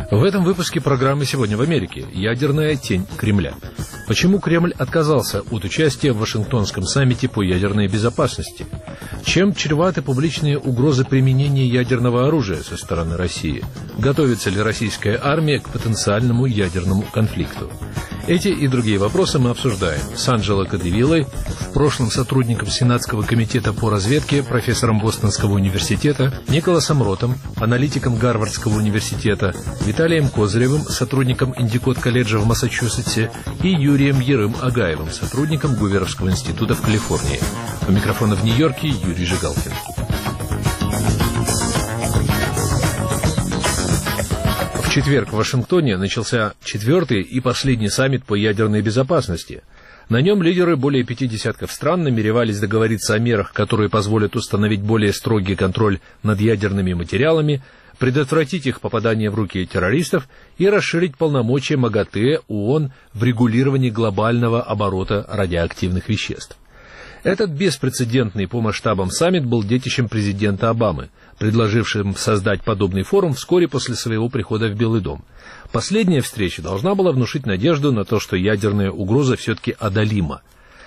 В этом выпуске программы «Сегодня в Америке» ядерная тень Кремля. Почему Кремль отказался от участия в Вашингтонском саммите по ядерной безопасности? Чем чреваты публичные угрозы применения ядерного оружия со стороны России? Готовится ли российская армия к потенциальному ядерному конфликту? Эти и другие вопросы мы обсуждаем с Анджело Кадевиллой, в прошлом сотрудником Сенатского комитета по разведке, профессором Бостонского университета, Николасом Ротом, аналитиком Гарвардского университета, Виталием Козыревым, сотрудником Индикот колледжа в Массачусетсе, и Юрием Ерым-Агаевым, сотрудником Гуверовского института в Калифорнии. У микрофона в Нью-Йорке Юрий Жигалкин. В четверг в Вашингтоне начался 4-й и последний саммит по ядерной безопасности. На нем лидеры более 50 стран намеревались договориться о мерах, которые позволят установить более строгий контроль над ядерными материалами, предотвратить их попадание в руки террористов и расширить полномочия МАГАТЭ ООН в регулировании глобального оборота радиоактивных веществ. Этот беспрецедентный по масштабам саммит был детищем президента Обамы, предложившим создать подобный форум вскоре после своего прихода в Белый дом. Последняя встреча должна была внушить надежду на то, что ядерная угроза все-таки одолима.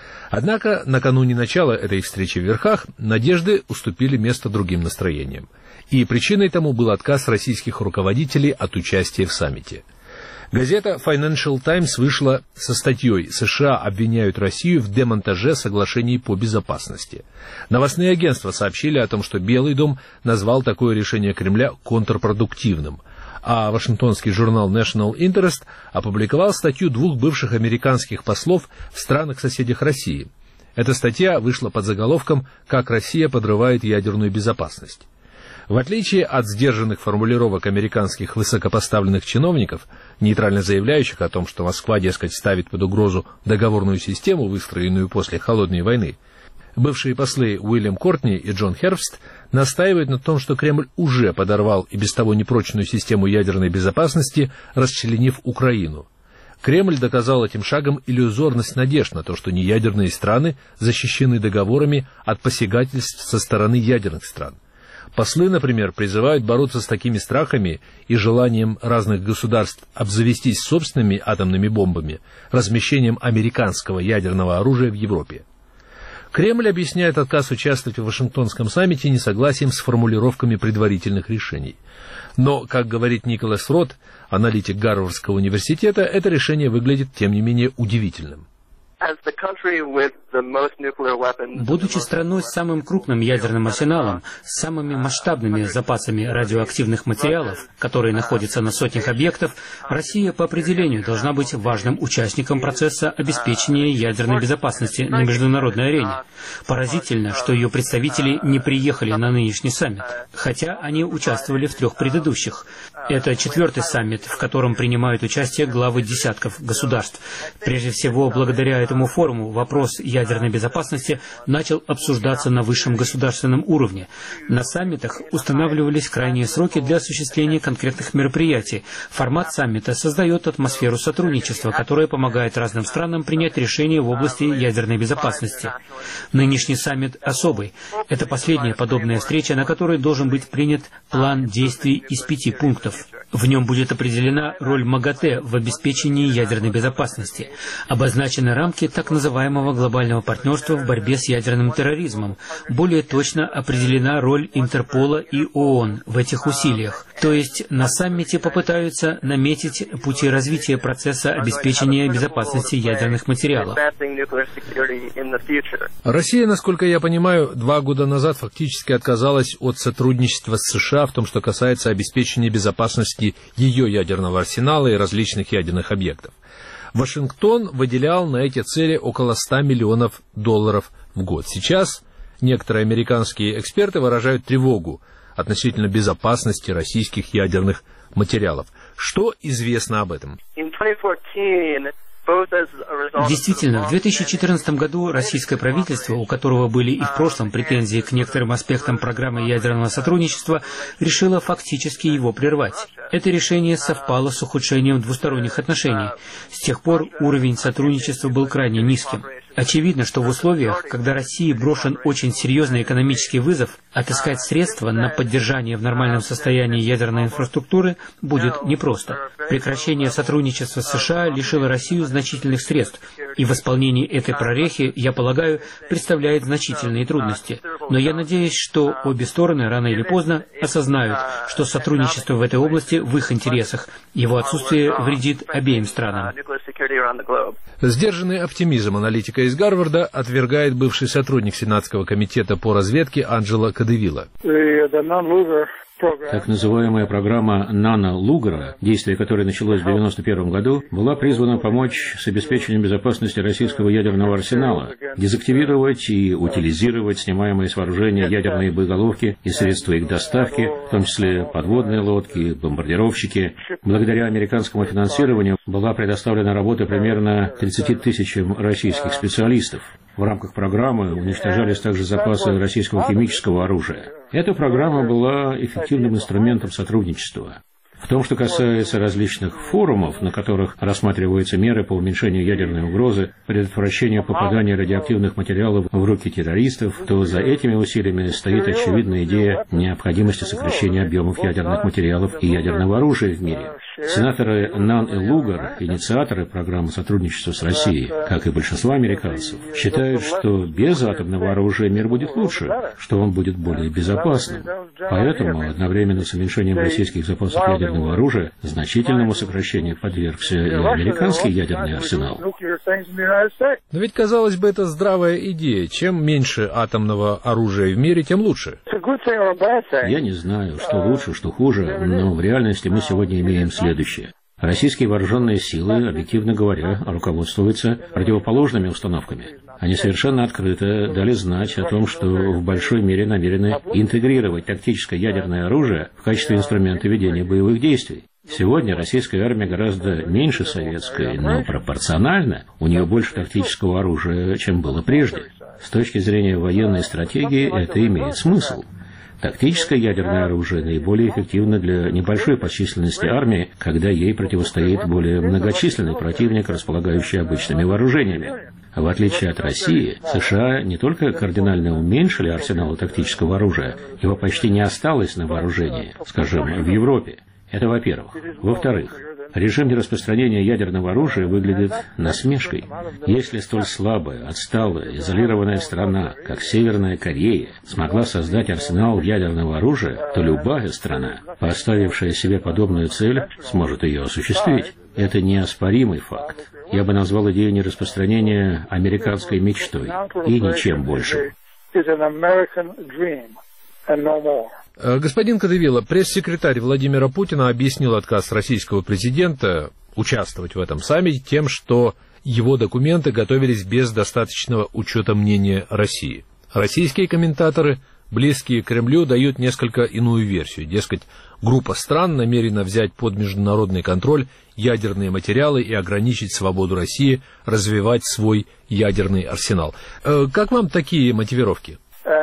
Однако накануне начала этой встречи в верхах надежды уступили место другим настроениям. И причиной тому был отказ российских руководителей от участия в саммите. Газета Financial Times вышла со статьей «США обвиняют Россию в демонтаже соглашений по безопасности». Новостные агентства сообщили о том, что Белый дом назвал такое решение Кремля контрпродуктивным, а вашингтонский журнал National Interest опубликовал статью 2 бывших американских послов в странах-соседях России. Эта статья вышла под заголовком «Как Россия подрывает ядерную безопасность». В отличие от сдержанных формулировок американских высокопоставленных чиновников, нейтрально заявляющих о том, что Москва, дескать, ставит под угрозу договорную систему, выстроенную после Холодной войны, бывшие послы Уильям Кортни и Джон Хербст настаивают на том, что Кремль уже подорвал и без того непрочную систему ядерной безопасности, расчленив Украину. Кремль доказал этим шагом иллюзорность надежд на то, что неядерные страны защищены договорами от посягательств со стороны ядерных стран. Послы, например, призывают бороться с такими страхами и желанием разных государств обзавестись собственными атомными бомбами, размещением американского ядерного оружия в Европе. Кремль объясняет отказ участвовать в Вашингтонском саммите несогласием с формулировками предварительных решений. Но, как говорит Николас Рот, аналитик Гарвардского университета, это решение выглядит, тем не менее, удивительным. Будучи страной с самым крупным ядерным арсеналом, с самыми масштабными запасами радиоактивных материалов, которые находятся на сотнях объектов, Россия по определению должна быть важным участником процесса обеспечения ядерной безопасности на международной арене. Поразительно, что ее представители не приехали на нынешний саммит, хотя они участвовали в 3 предыдущих. Это 4-й саммит, в котором принимают участие главы десятков государств. Прежде всего, благодаря этому форуму вопрос ядерной безопасности начал обсуждаться на высшем государственном уровне. На саммитах устанавливались крайние сроки для осуществления конкретных мероприятий. Формат саммита создает атмосферу сотрудничества, которая помогает разным странам принять решения в области ядерной безопасности. Нынешний саммит особый. Это последняя подобная встреча, на которой должен быть принят план действий из 5 пунктов. В нем будет определена роль МАГАТЭ в обеспечении ядерной безопасности. Обозначены рамки так называемого глобального партнерства в борьбе с ядерным терроризмом. Более точно определена роль Интерпола и ООН в этих усилиях. То есть на саммите попытаются наметить пути развития процесса обеспечения безопасности ядерных материалов. Россия, насколько я понимаю, 2 года назад фактически отказалась от сотрудничества с США в том, что касается обеспечения безопасности ее ядерного арсенала и различных ядерных объектов. Вашингтон выделял на эти цели около $100 миллионов в год. Сейчас некоторые американские эксперты выражают тревогу относительно безопасности российских ядерных материалов. Что известно об этом? Действительно, в 2014 году российское правительство, у которого были и в прошлом претензии к некоторым аспектам программы ядерного сотрудничества, решило фактически его прервать. Это решение совпало с ухудшением двусторонних отношений. С тех пор уровень сотрудничества был крайне низким. Очевидно, что в условиях, когда России брошен очень серьезный экономический вызов, отыскать средства на поддержание в нормальном состоянии ядерной инфраструктуры будет непросто. Прекращение сотрудничества с США лишило Россию значительных средств, и восполнение этой прорехи, я полагаю, представляет значительные трудности. Но я надеюсь, что обе стороны рано или поздно осознают, что сотрудничество в этой области в их интересах. Его отсутствие вредит обеим странам. Сдержанный оптимизм аналитика из Гарварда отвергает бывший сотрудник Сенатского комитета по разведке Анджело Кадевилла. Так называемая программа Нана Лугара, действие которой началось в 1991 году, была призвана помочь с обеспечением безопасности российского ядерного арсенала, дезактивировать и утилизировать снимаемые с вооружения ядерные боеголовки и средства их доставки, в том числе подводные лодки, бомбардировщики. Благодаря американскому финансированию была предоставлена работа примерно 30 тысячам российских специалистов. В рамках программы уничтожались также запасы российского химического оружия. Эта программа была эффективным инструментом сотрудничества. В том, что касается различных форумов, на которых рассматриваются меры по уменьшению ядерной угрозы, предотвращению попадания радиоактивных материалов в руки террористов, то за этими усилиями стоит очевидная идея необходимости сокращения объемов ядерных материалов и ядерного оружия в мире. Сенаторы Нан и Лугар, инициаторы программы сотрудничества с Россией, как и большинство американцев, считают, что без атомного оружия мир будет лучше, что он будет более безопасным. Поэтому одновременно с уменьшением российских запасов ядерного оружия значительному сокращению подвергся и американский ядерный арсенал. Но ведь, казалось бы, это здравая идея. Чем меньше атомного оружия в мире, тем лучше. Я не знаю, что лучше, что хуже, но в реальности мы сегодня имеем следующее. Российские вооруженные силы, объективно говоря, руководствуются противоположными установками. Они совершенно открыто дали знать о том, что в большой мере намерены интегрировать тактическое ядерное оружие в качестве инструмента ведения боевых действий. Сегодня российская армия гораздо меньше советской, но пропорционально у нее больше тактического оружия, чем было прежде. С точки зрения военной стратегии это имеет смысл. Тактическое ядерное оружие наиболее эффективно для небольшой по численности армии, когда ей противостоит более многочисленный противник, располагающий обычными вооружениями. В отличие от России, США не только кардинально уменьшили арсенал тактического оружия, его почти не осталось на вооружении, скажем, в Европе. Это во-первых. Во-вторых, режим нераспространения ядерного оружия выглядит насмешкой. Если столь слабая, отсталая, изолированная страна, как Северная Корея, смогла создать арсенал ядерного оружия, то любая страна, поставившая себе подобную цель, сможет ее осуществить. Это неоспоримый факт. Я бы назвал идею нераспространения американской мечтой и ничем больше. Господин Кадевилла, пресс-секретарь Владимира Путина объяснил отказ российского президента участвовать в этом саммите тем, что его документы готовились без достаточного учета мнения России. Российские комментаторы, близкие к Кремлю, дают несколько иную версию. Дескать, группа стран намерена взять под международный контроль ядерные материалы и ограничить свободу России развивать свой ядерный арсенал. Как вам такие мотивировки?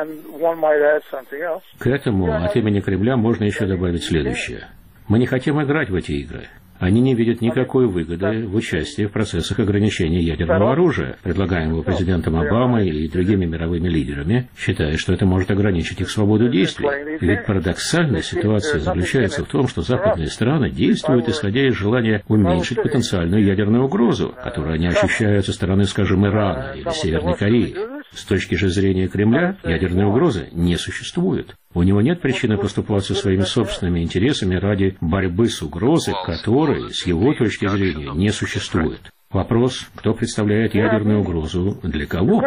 К этому от имени Кремля можно еще добавить следующее. Мы не хотим играть в эти игры. Они не видят никакой выгоды в участии в процессах ограничения ядерного оружия, предлагаемого президентом Обамой и другими мировыми лидерами, считая, что это может ограничить их свободу действий. Ведь парадоксальная ситуация заключается в том, что западные страны действуют, исходя из желания уменьшить потенциальную ядерную угрозу, которую они ощущают со стороны, скажем, Ирана или Северной Кореи. С точки же зрения Кремля, ядерной угрозы не существует. У него нет причины поступаться своими собственными интересами ради борьбы с угрозой, которой, с его точки зрения, не существует. Вопрос, кто представляет ядерную угрозу для кого?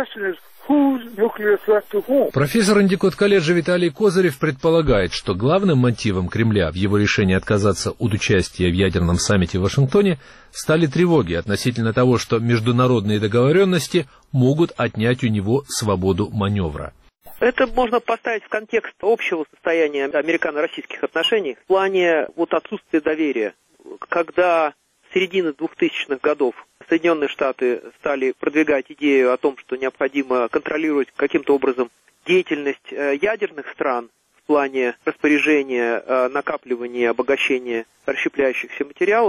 Профессор Индикот-колледжа Виталий Козырев предполагает, что главным мотивом Кремля в его решении отказаться от участия в ядерном саммите в Вашингтоне стали тревоги относительно того, что международные договоренности могут отнять у него свободу маневра. Это можно поставить в контекст общего состояния американо-российских отношений в плане отсутствия доверия. Когда с середины 2000-х годов Соединенные Штаты стали продвигать идею о том, что необходимо контролировать каким-то образом деятельность ядерных стран в плане распоряжения, накапливания, обогащения расщепляющихся материалов,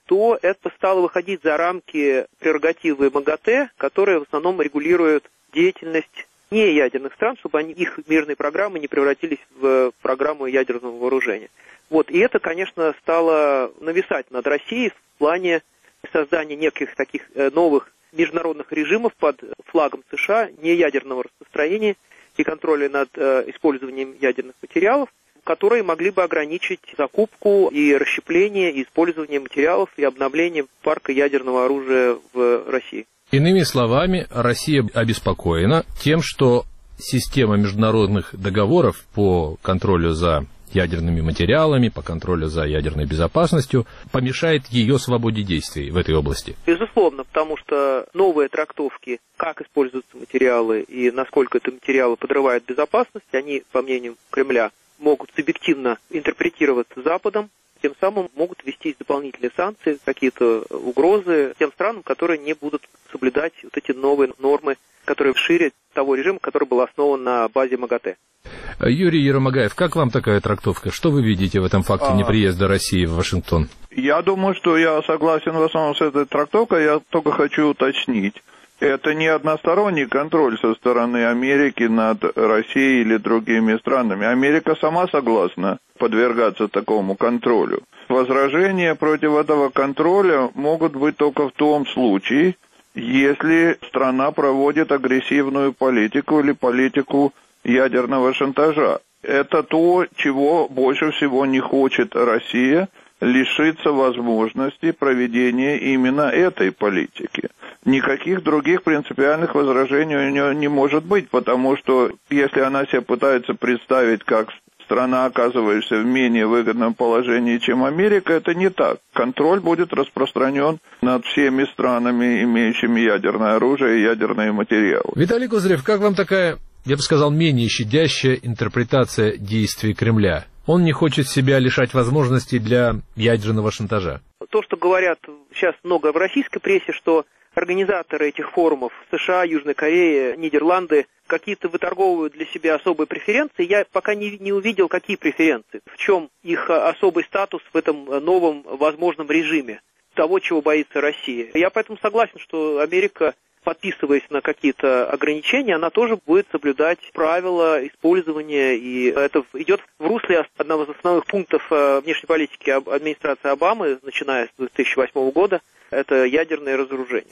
то это стало выходить за рамки прерогативы МАГАТЭ, которые в основном регулируют деятельность неядерных стран, чтобы их мирные программы не превратились в программу ядерного вооружения. И это, конечно, стало нависать над Россией в плане создания неких таких новых международных режимов под флагом США, неядерного распространения и контроля над использованием ядерных материалов, которые могли бы ограничить закупку и расщепление, и использование материалов и обновление парка ядерного оружия в России. Иными словами, Россия обеспокоена тем, что система международных договоров по контролю за ядерными материалами, по контролю за ядерной безопасностью помешает ее свободе действий в этой области. Безусловно, потому что новые трактовки, как используются материалы и насколько эти материалы подрывают безопасность, они, по мнению Кремля, могут субъективно интерпретироваться Западом, тем самым могут ввестись дополнительные санкции, какие-то угрозы тем странам, которые не будут соблюдать эти новые нормы, которые шире того режима, который был основан на базе МАГАТЭ. Юрий Еромагаев, как вам такая трактовка? Что вы видите в этом факте неприезда России в Вашингтон? Я думаю, что я согласен в основном с этой трактовкой, я только хочу уточнить. Это не односторонний контроль со стороны Америки над Россией или другими странами. Америка сама согласна подвергаться такому контролю. Возражения против этого контроля могут быть только в том случае, если страна проводит агрессивную политику или политику ядерного шантажа. Это то, чего больше всего не хочет Россия, лишиться возможности проведения именно этой политики. Никаких других принципиальных возражений у нее не может быть, потому что если она себя пытается представить как страна, оказывающаяся в менее выгодном положении, чем Америка, это не так. Контроль будет распространен над всеми странами, имеющими ядерное оружие и ядерные материалы. Виталий Козырев, как вам такая, я бы сказал, менее щадящая интерпретация действий Кремля? Он не хочет себя лишать возможностей для ядерного шантажа. То, что говорят сейчас много в российской прессе, что организаторы этих форумов США, Южная Корея, Нидерланды какие-то выторговывают для себя особые преференции. Я пока не увидел, какие преференции, в чем их особый статус в этом новом возможном режиме, того, чего боится Россия. Я поэтому согласен, что Америка, подписываясь на какие-то ограничения, она тоже будет соблюдать правила использования, и это идет в русле одного из основных пунктов внешней политики администрации Обамы, начиная с 2008 года, это ядерное разоружение.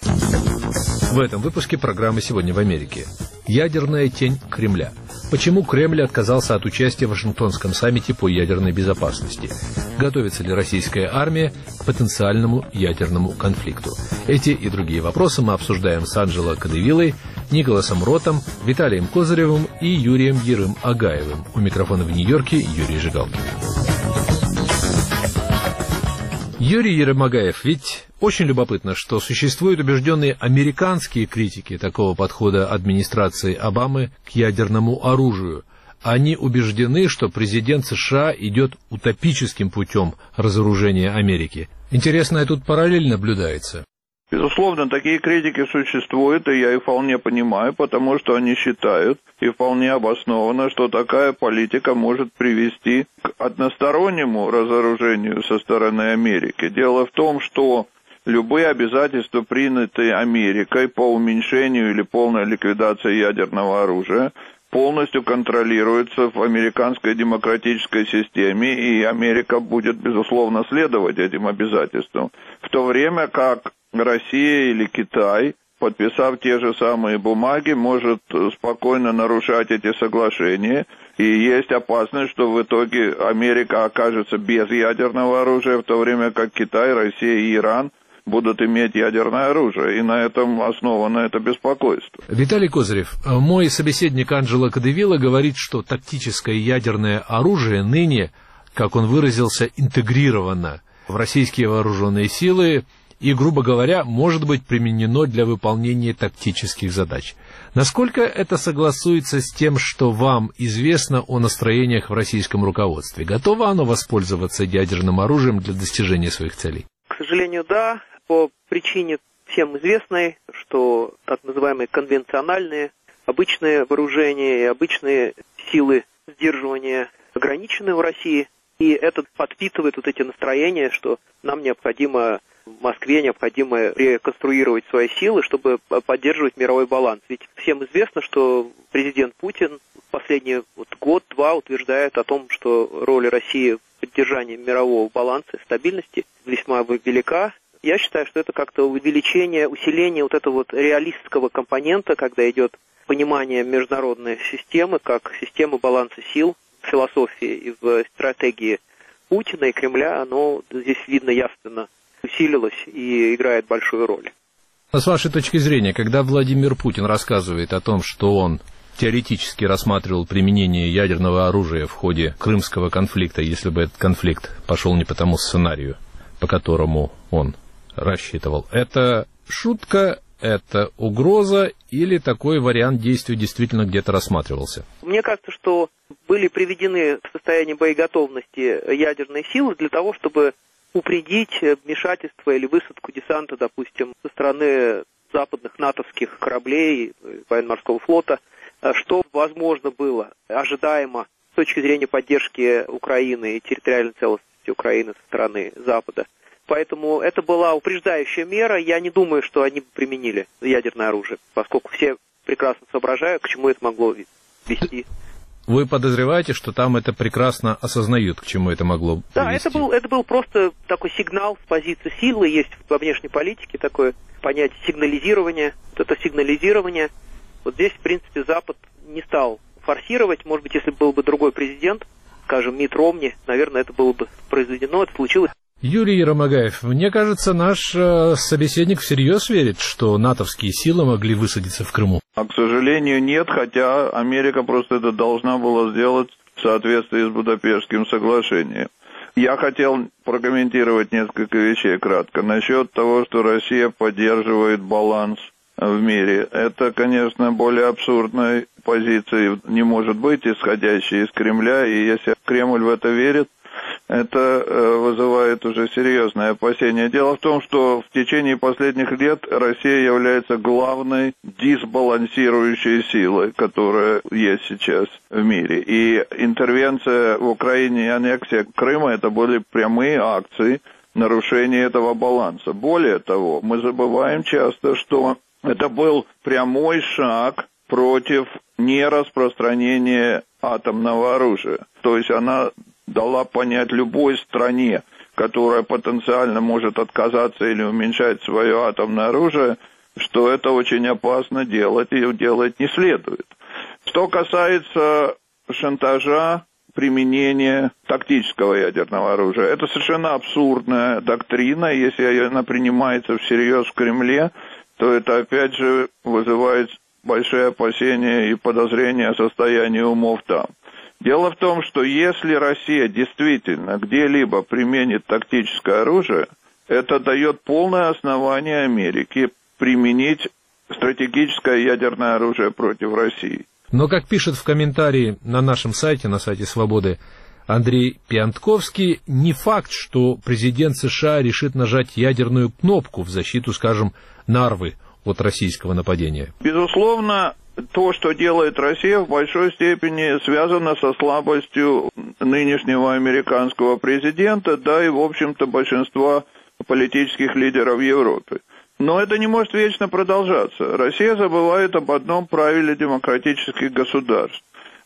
В этом выпуске программы «Сегодня в Америке». Ядерная тень Кремля. Почему Кремль отказался от участия в Вашингтонском саммите по ядерной безопасности? Готовится ли российская армия к потенциальному ядерному конфликту? Эти и другие вопросы мы обсуждаем с Анджело Кадевиллой, Николасом Ротом, Виталием Козыревым и Юрием Ерым-Агаевым. У микрофона в Нью-Йорке Юрий Жигалкин. Юрий Ерым-Агаев, ведь очень любопытно, что существуют убежденные американские критики такого подхода администрации Обамы к ядерному оружию. Они убеждены, что президент США идет утопическим путем разоружения Америки. Интересная тут параллель наблюдается. Безусловно, такие критики существуют, и я их вполне понимаю, потому что они считают, и вполне обоснованно, что такая политика может привести к одностороннему разоружению со стороны Америки. Дело в том, что любые обязательства, принятые Америкой по уменьшению или полной ликвидации ядерного оружия, полностью контролируются в американской демократической системе, и Америка будет, безусловно, следовать этим обязательствам. В то время как Россия или Китай, подписав те же самые бумаги, может спокойно нарушать эти соглашения, и есть опасность, что в итоге Америка окажется без ядерного оружия, в то время как Китай, Россия и Иран будут иметь ядерное оружие, и на этом основано это беспокойство. Виталий Козырев, мой собеседник Анджело Кадевилла говорит, что тактическое ядерное оружие ныне, как он выразился, интегрировано в российские вооруженные силы и, грубо говоря, может быть применено для выполнения тактических задач. Насколько это согласуется с тем, что вам известно о настроениях в российском руководстве? Готово оно воспользоваться ядерным оружием для достижения своих целей? К сожалению, да, по причине всем известной, что так называемые конвенциональные, обычные вооружения и обычные силы сдерживания ограничены в России. И это подпитывает вот эти настроения, что нам необходимо, в Москве необходимо реконструировать свои силы, чтобы поддерживать мировой баланс. Ведь всем известно, что президент Путин последний год-два утверждает о том, что роль России в поддержании мирового баланса и стабильности весьма велика. Я считаю, что это как-то увеличение, усиление вот этого вот реалистского компонента, когда идет понимание международной системы, как системы баланса сил в философии и в стратегии Путина и Кремля, оно здесь видно явственно усилилось и играет большую роль. А с вашей точки зрения, когда Владимир Путин рассказывает о том, что он теоретически рассматривал применение ядерного оружия в ходе Крымского конфликта, если бы этот конфликт пошел не по тому сценарию, по которому он рассчитывал, это шутка, это угроза или такой вариант действий действительно где-то рассматривался? Мне кажется, что были приведены в состояние боеготовности ядерные силы для того, чтобы упредить вмешательство или высадку десанта, допустим, со стороны западных натовских кораблей, военно-морского флота, что возможно было, ожидаемо с точки зрения поддержки Украины и территориальной целостности Украины со стороны Запада. Поэтому это была упреждающая мера. Я не думаю, что они применили ядерное оружие, поскольку все прекрасно соображают, к чему это могло вести. Вы подозреваете, что там это прекрасно осознают, к чему это могло привести? Да, это был просто такой сигнал с позиции силы. Есть во внешней политике такое понятие сигнализирования. Вот это сигнализирование. Вот здесь, в принципе, Запад не стал форсировать. Может быть, если был бы другой президент, скажем, Митт Ромни, наверное, это было бы произведено, это случилось. Юрий Еромагаев, мне кажется, наш собеседник всерьез верит, что натовские силы могли высадиться в Крыму. А, к сожалению, нет, хотя Америка просто это должна была сделать в соответствии с Будапештским соглашением. Я хотел прокомментировать несколько вещей кратко. Насчет того, что Россия поддерживает баланс в мире. Это, конечно, более абсурдной позиции не может быть, исходящей из Кремля, и если Кремль в это верит, это вызывает уже серьезное опасение. Дело в том, что в течение последних лет Россия является главной дисбалансирующей силой, которая есть сейчас в мире. И интервенция в Украине и аннексия Крыма – это были прямые акции нарушения этого баланса. Более того, мы забываем часто, что это был прямой шаг против нераспространения атомного оружия. То есть она дала понять любой стране, которая потенциально может отказаться или уменьшать свое атомное оружие, что это очень опасно делать, и делать не следует. Что касается шантажа, применения тактического ядерного оружия, это совершенно абсурдная доктрина. Если она принимается всерьез в Кремле, то это опять же вызывает большие опасения и подозрения о состоянии умов там. Дело в том, что если Россия действительно где-либо применит тактическое оружие, это дает полное основание Америке применить стратегическое ядерное оружие против России. Но, как пишет в комментарии на нашем сайте, на сайте «Свободы», Андрей Пиантковский, не факт, что президент США решит нажать ядерную кнопку в защиту, скажем, Нарвы от российского нападения. Безусловно, то, что делает Россия, в большой степени связано со слабостью нынешнего американского президента, да и, в общем-то, большинства политических лидеров Европы. Но это не может вечно продолжаться. Россия забывает об одном правиле демократических государств.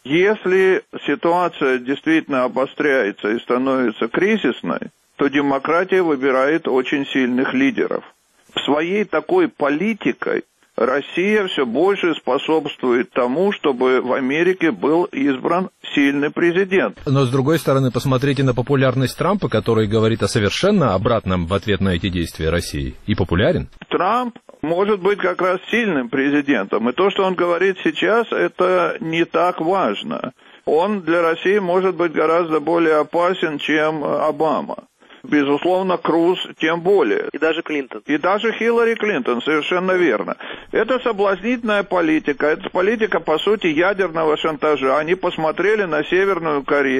Если ситуация действительно обостряется и становится кризисной, то демократия выбирает очень сильных лидеров. Своей такой политикой Россия все больше способствует тому, чтобы в Америке был избран сильный президент. Но, с другой стороны, посмотрите на популярность Трампа, который говорит о совершенно обратном в ответ на эти действия России. И популярен. Трамп может быть как раз сильным президентом. И то, что он говорит сейчас, это не так важно. Он для России может быть гораздо более опасен, чем Обама. Безусловно, Круз тем более. И даже Клинтон. И даже Хиллари Клинтон, совершенно верно. Это соблазнительная политика, это политика, по сути, ядерного шантажа. Они посмотрели на Северную Корею,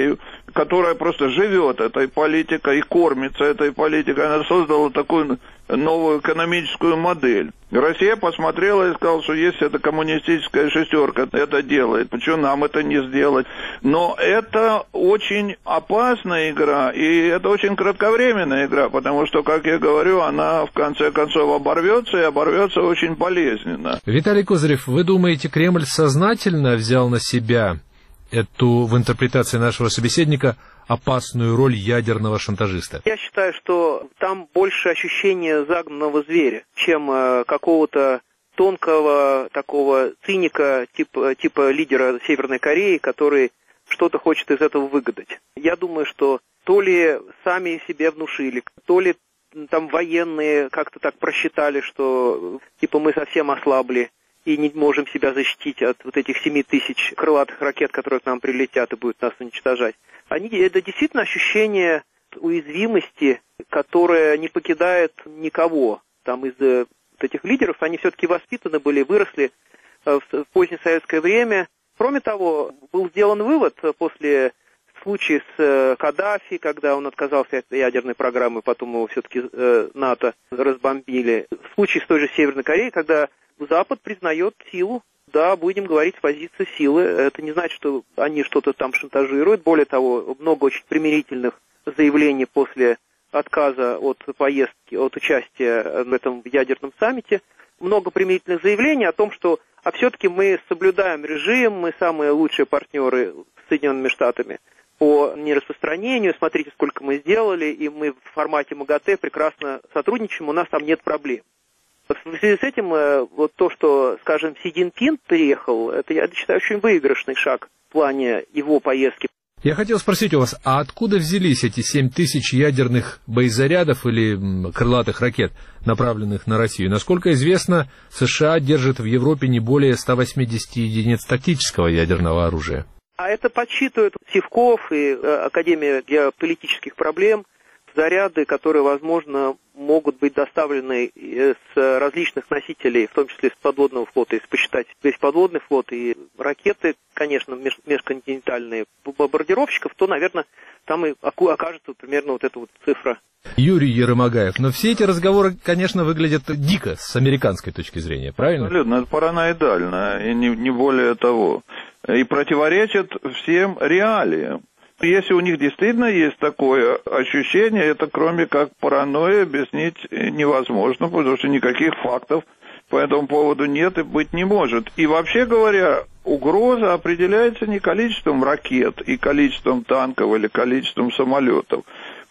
которая просто живет этой политикой и кормится этой политикой, она создала такую новую экономическую модель. Россия посмотрела и сказала, что если эта коммунистическая шестерка это делает, почему нам это не сделать? Но это очень опасная игра, и это очень кратковременная игра, потому что, как я говорю, она в конце концов оборвется, и оборвется очень болезненно. Виталий Козырев, вы думаете, Кремль сознательно взял на себя эту, в интерпретации нашего собеседника, опасную роль ядерного шантажиста? Я считаю, что там больше ощущение загнанного зверя, чем какого-то тонкого такого циника, типа лидера Северной Кореи, который что-то хочет из этого выгадать. Я думаю, что то ли сами себе внушили, то ли там военные как-то так просчитали, что типа мы совсем ослабли и не можем себя защитить от вот этих 7 тысяч крылатых ракет, которые к нам прилетят и будут нас уничтожать. Это действительно ощущение уязвимости, которое не покидает никого. Там из этих лидеров, они все-таки воспитаны были, выросли в позднее советское время. Кроме того, был сделан вывод после случая с Каддафи, когда он отказался от ядерной программы, потом его все-таки НАТО разбомбили. В случае с той же Северной Кореей, когда Запад признает силу, да, будем говорить с позиции силы. Это не значит, что они что-то там шантажируют. Более того, много очень примирительных заявлений после отказа от поездки, от участия в этом ядерном саммите. Много примирительных заявлений о том, что все-таки мы соблюдаем режим, мы самые лучшие партнеры с Соединенными Штатами по нераспространению, смотрите, сколько мы сделали, и мы в формате МАГАТЭ прекрасно сотрудничаем, у нас там нет проблем. В связи с этим, вот то, что, скажем, Си Цзиньпин приехал, это, я считаю, очень выигрышный шаг в плане его поездки. Я хотел спросить у вас, а откуда взялись эти 7 тысяч ядерных боезарядов или крылатых ракет, направленных на Россию? Насколько известно, США держат в Европе не более 180 единиц тактического ядерного оружия. А это подсчитывают Сивков и Академия геополитических проблем, заряды, которые, возможно, могут быть доставлены с различных носителей, в том числе с подводного флота. Если посчитать весь подводный флот и ракеты, конечно, межконтинентальные бомбардировщиков, то, наверное, там и окажется примерно вот эта вот цифра. Юрий Ермогаев, но все эти разговоры, конечно, выглядят дико с американской точки зрения, правильно? Абсолютно, это параноидально, и не более того. И противоречит всем реалиям. Если у них действительно есть такое ощущение, это кроме как паранойи объяснить невозможно, потому что никаких фактов по этому поводу нет и быть не может. И вообще говоря, угроза определяется не количеством ракет и количеством танков или количеством самолетов.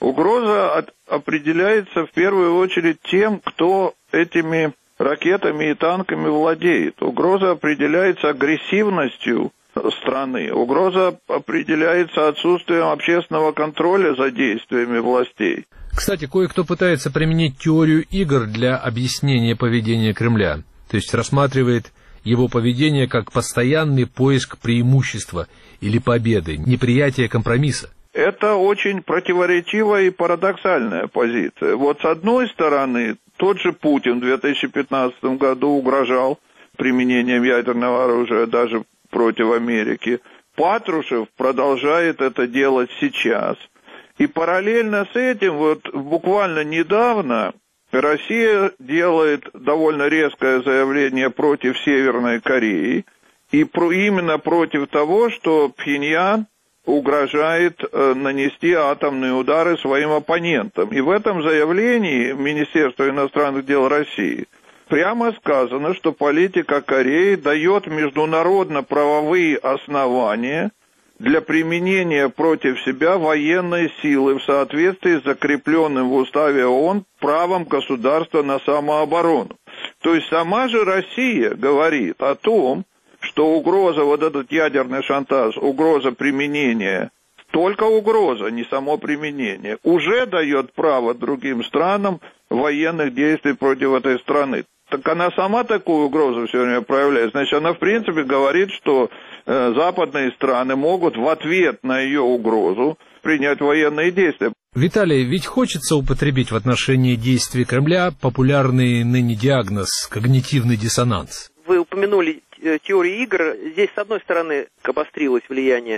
Угроза определяется в первую очередь тем, кто этими ракетами и танками владеет. Угроза определяется агрессивностью страны. Угроза определяется отсутствием общественного контроля за действиями властей. Кстати, кое-кто пытается применить теорию игр для объяснения поведения Кремля. То есть рассматривает его поведение как постоянный поиск преимущества или победы, неприятие компромисса. Это очень противоречивая и парадоксальная позиция. Вот с одной стороны, тот же Путин в 2015 году угрожал применением ядерного оружия даже против Америки. Патрушев продолжает это делать сейчас. И параллельно с этим, вот буквально недавно, Россия делает довольно резкое заявление против Северной Кореи, и именно против того, что Пхеньян угрожает нанести атомные удары своим оппонентам. И в этом заявлении Министерства иностранных дел России прямо сказано, что политика Кореи дает международно-правовые основания для применения против себя военной силы в соответствии с закрепленным в уставе ООН правом государства на самооборону. То есть сама же Россия говорит о том, что угроза, вот этот ядерный шантаж, угроза применения, только угроза, не само применение, уже дает право другим странам военных действий против этой страны. Так она сама такую угрозу все время проявляет. Значит, она в принципе говорит, что западные страны могут в ответ на ее угрозу принять военные действия. Виталий, ведь хочется употребить в отношении действий Кремля популярный ныне диагноз «когнитивный диссонанс». Вы упомянули теорию игр. Здесь, с одной стороны, обострилось влияние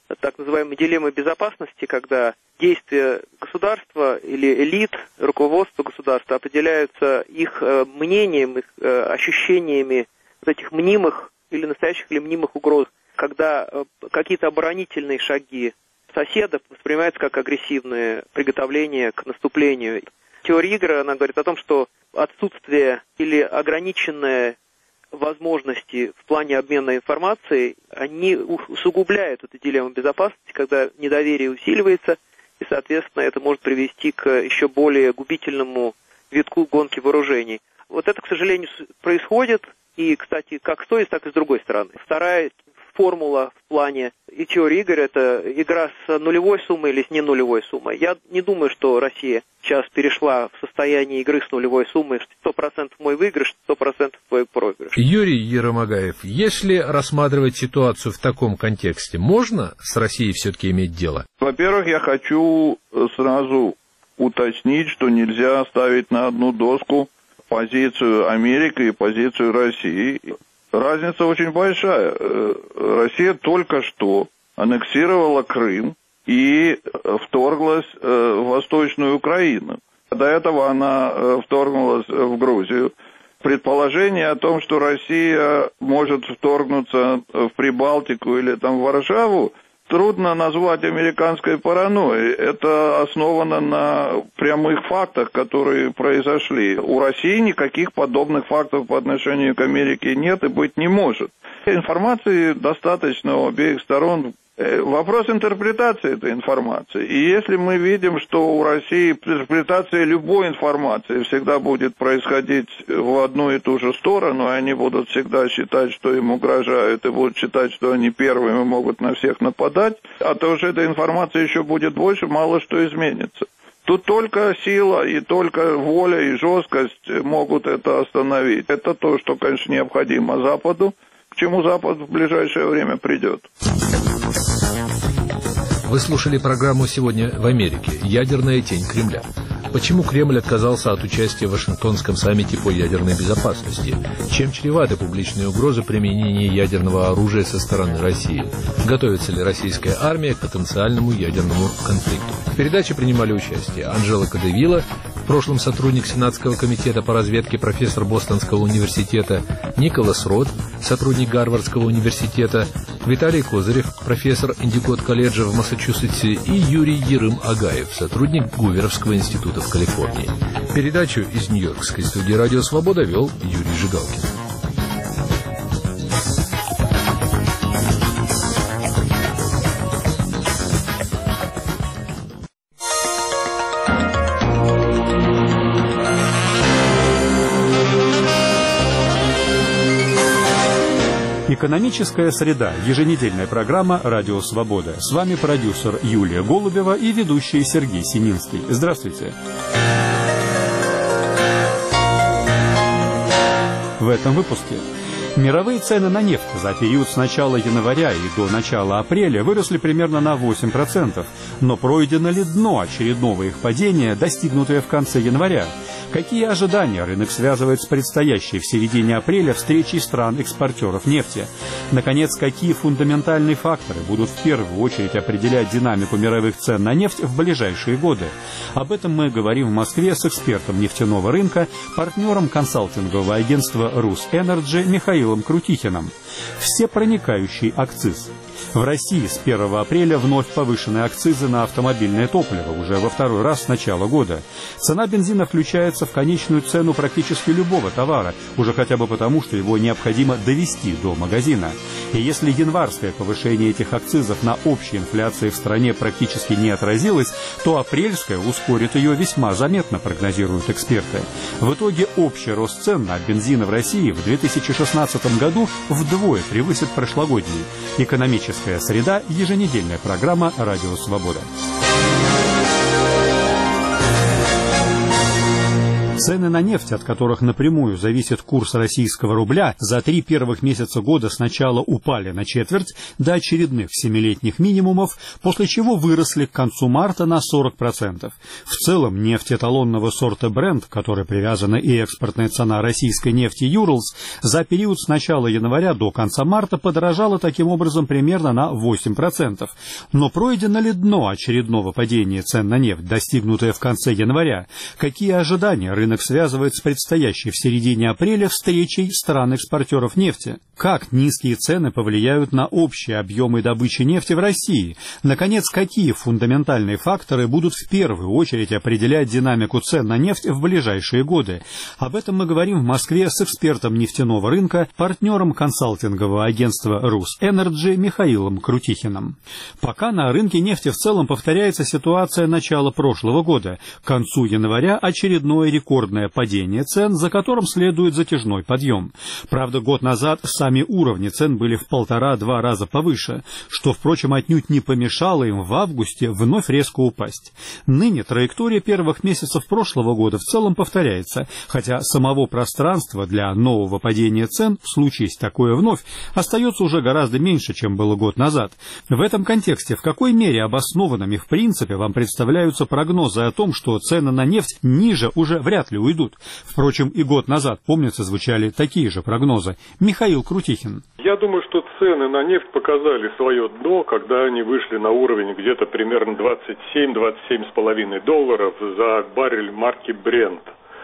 так называемой дилеммы безопасности, когда действия государства или элит, руководства государства определяются их мнением, их ощущениями вот этих мнимых или настоящих или мнимых угроз, когда какие-то оборонительные шаги соседа воспринимаются как агрессивные приготовления к наступлению. Теория игр, она говорит о том, что отсутствие или ограниченные возможности в плане обмена информацией, они усугубляют эту дилемму безопасности, когда недоверие усиливается, и, соответственно, это может привести к еще более губительному витку гонки вооружений. Вот это, к сожалению, происходит, и, кстати, как с той, так и с другой стороны. Вторая формула в плане и теории игр – это игра с нулевой суммой или с не нулевой суммой. Я не думаю, что Россия сейчас перешла в состояние игры с нулевой суммой. 100% мой выигрыш, 100% твой проигрыш. Юрий Еромагаев, если рассматривать ситуацию в таком контексте, можно с Россией все-таки иметь дело? Во-первых, я хочу сразу уточнить, что нельзя ставить на одну доску позицию Америки и позицию России. Разница очень большая. Россия только что аннексировала Крым и вторглась в Восточную Украину. До этого она вторгнулась в Грузию. Предположение о том, что Россия может вторгнуться в Прибалтику или там в Варшаву, трудно назвать американской паранойей. Это основано на прямых фактах, которые произошли. У России никаких подобных фактов по отношению к Америке нет и быть не может. Информации достаточно у обеих сторон. Вопрос интерпретации этой информации. И если мы видим, что у России интерпретация любой информации всегда будет происходить в одну и ту же сторону, и они будут всегда считать, что им угрожают, и будут считать, что они первыми могут на всех нападать, а то уже эта информация еще будет больше, мало что изменится. Тут только сила и только воля и жесткость могут это остановить. Это то, что, конечно, необходимо Западу, к чему Запад в ближайшее время придет. Вы слушали программу «Сегодня в Америке. Ядерная тень Кремля». Почему Кремль отказался от участия в Вашингтонском саммите по ядерной безопасности? Чем чреваты публичные угрозы применения ядерного оружия со стороны России? Готовится ли российская армия к потенциальному ядерному конфликту? В передаче принимали участие Анжела Кадевила, в прошлом сотрудник Сенатского комитета по разведке, профессор Бостонского университета, Николас Рот, сотрудник Гарвардского университета, Виталий Козырев, профессор Эндикот-колледжа в Массачусетсе, и Юрий Ерым-Агаев, сотрудник Гуверовского института в Калифорнии. Передачу из Нью-Йоркской студии «Радио Свобода» вел Юрий Жигалкин. Экономическая среда. Еженедельная программа «Радио Свобода». С вами продюсер Юлия Голубева и ведущий Сергей Семинский. Здравствуйте. В этом выпуске. Мировые цены на нефть за период с начала января и до начала апреля выросли примерно на 8%. Но пройдено ли дно очередного их падения, достигнутое в конце января? Какие ожидания рынок связывает с предстоящей в середине апреля встречей стран-экспортеров нефти? Наконец, какие фундаментальные факторы будут в первую очередь определять динамику мировых цен на нефть в ближайшие годы? Об этом мы говорим в Москве с экспертом нефтяного рынка, партнером консалтингового агентства «Русэнерджи» Михаилом Крутихиным. Всепроникающий акциз. В России с 1 апреля вновь повышены акцизы на автомобильное топливо, уже во второй раз с начала года. Цена бензина включается в конечную цену практически любого товара, уже хотя бы потому, что его необходимо довести до магазина. И если январское повышение этих акцизов на общей инфляции в стране практически не отразилось, то апрельское ускорит ее весьма заметно, прогнозируют эксперты. В итоге общий рост цен на бензин в России в 2016 году вдвое превысит прошлогодний. Экономическая среда. Еженедельная программа «Радио Свобода». Цены на нефть, от которых напрямую зависит курс российского рубля, за 3 первых месяца года сначала упали на четверть до очередных 7-летних минимумов, после чего выросли к концу марта на 40%. В целом, нефть эталонного сорта Brent, к которой привязана и экспортная цена российской нефти Urals, за период с начала января до конца марта подорожала таким образом примерно на 8%. Но пройдено ли дно очередного падения цен на нефть, достигнутое в конце января? Какие ожидания рынок связывает с предстоящей в середине апреля встречей стран-экспортеров нефти? Как низкие цены повлияют на общие объемы добычи нефти в России? Наконец, какие фундаментальные факторы будут в первую очередь определять динамику цен на нефть в ближайшие годы? Об этом мы говорим в Москве с экспертом нефтяного рынка, партнером консалтингового агентства «Русэнерджи» Михаилом Крутихиным. Пока на рынке нефти в целом повторяется ситуация начала прошлого года. К концу января очередное рекордное падение цен, за которым следует затяжной подъем. Правда, год назад сами уровни цен были в 1,5-2 раза повыше, что, впрочем, отнюдь не помешало им в августе вновь резко упасть. Ныне траектория первых месяцев прошлого года в целом повторяется, хотя самого пространства для нового падения цен, случись такое вновь, остается уже гораздо меньше, чем было год назад. В этом контексте, в какой мере обоснованными в принципе вам представляются прогнозы о том, что цены на нефть ниже уже вряд ли уйдут? Впрочем, и год назад, помнится, звучали такие же прогнозы. Михаил Крутихин. Я думаю, что цены на нефть показали свое дно, когда они вышли на уровень где-то примерно 27-27,5 долларов за баррель марки Brent.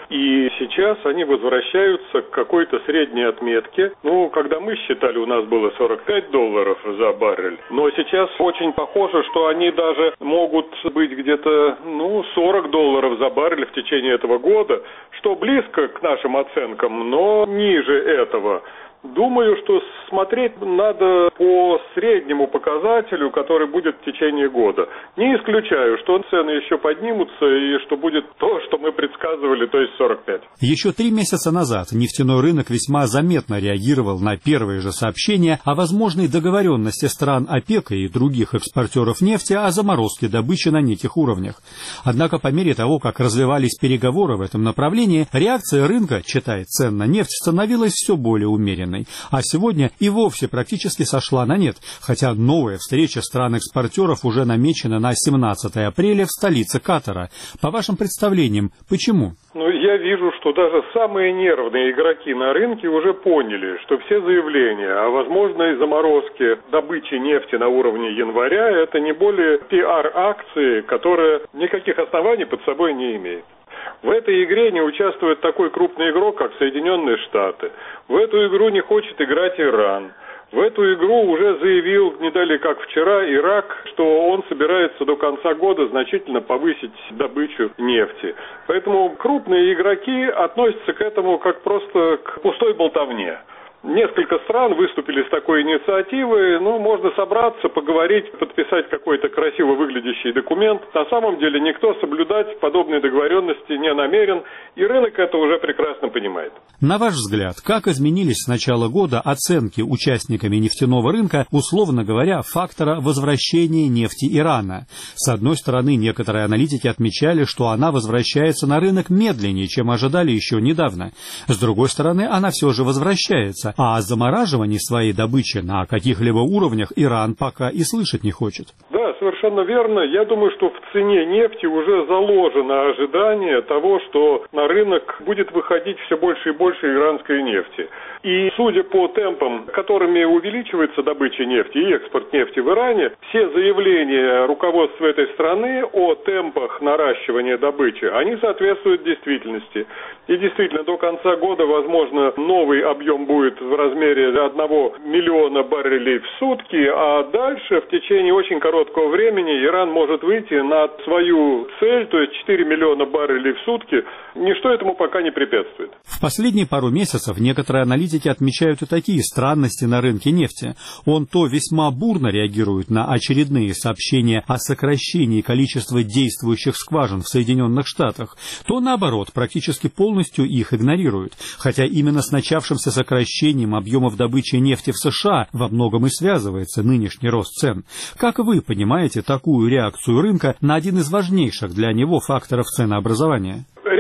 И сейчас они возвращаются к какой-то средней отметке. Когда мы считали, у нас было 45 долларов за баррель. Но сейчас очень похоже, что они даже могут быть где-то 40 долларов за баррель в течение этого года, что близко к нашим оценкам, но ниже этого. Думаю, что смотреть надо по среднему показателю, который будет в течение года. Не исключаю, что цены еще поднимутся и что будет то, что мы предсказывали, то есть 45. Еще 3 месяца назад нефтяной рынок весьма заметно реагировал на первые же сообщения о возможной договоренности стран ОПЕК и других экспортеров нефти о заморозке добычи на неких уровнях. Однако по мере того, как развивались переговоры в этом направлении, реакция рынка, читай цен на нефть, становилась все более умеренной. А сегодня и вовсе практически сошла на нет, хотя новая встреча стран-экспортеров уже намечена на 17 апреля в столице Катара. По вашим представлениям, почему? Я вижу, что даже самые нервные игроки на рынке уже поняли, что все заявления о возможной заморозке добычи нефти на уровне января – это не более пиар-акции, которая никаких оснований под собой не имеет. В этой игре не участвует такой крупный игрок, как Соединенные Штаты. В эту игру не хочет играть Иран. В эту игру уже заявил, не далее как вчера, Ирак, что он собирается до конца года значительно повысить добычу нефти. Поэтому крупные игроки относятся к этому как просто к пустой болтовне. Несколько стран выступили с такой инициативой, можно собраться, поговорить, подписать какой-то красиво выглядящий документ. На самом деле никто соблюдать подобные договоренности не намерен, и рынок это уже прекрасно понимает. На ваш взгляд, как изменились с начала года оценки участниками нефтяного рынка, условно говоря, фактора возвращения нефти Ирана? С одной стороны, некоторые аналитики отмечали, что она возвращается на рынок медленнее, чем ожидали еще недавно. С другой стороны, она все же возвращается. А о замораживании своей добычи на каких-либо уровнях Иран пока и слышать не хочет. Да, совершенно верно. Я думаю, что в цене нефти уже заложено ожидание того, что на рынок будет выходить все больше и больше иранской нефти. И судя по темпам, которыми увеличивается добыча нефти и экспорт нефти в Иране, все заявления руководства этой страны о темпах наращивания добычи, они соответствуют действительности. И действительно, до конца года, возможно, новый объем будет в размере 1 миллиона баррелей в сутки, а дальше в течение очень короткого времени Иран может выйти на свою цель, то есть 4 миллиона баррелей в сутки. Ничто этому пока не препятствует. В последние пару месяцев некоторые аналитики отмечают и такие странности на рынке нефти. Он то весьма бурно реагирует на очередные сообщения о сокращении количества действующих скважин в Соединенных Штатах, то наоборот, практически полностью их игнорирует. Хотя именно с начавшимся сокращением объемов добычи нефти в США во многом и связывается нынешний рост цен. Как вы понимаете такую реакцию рынка на один из важнейших для него факторов ценообразования?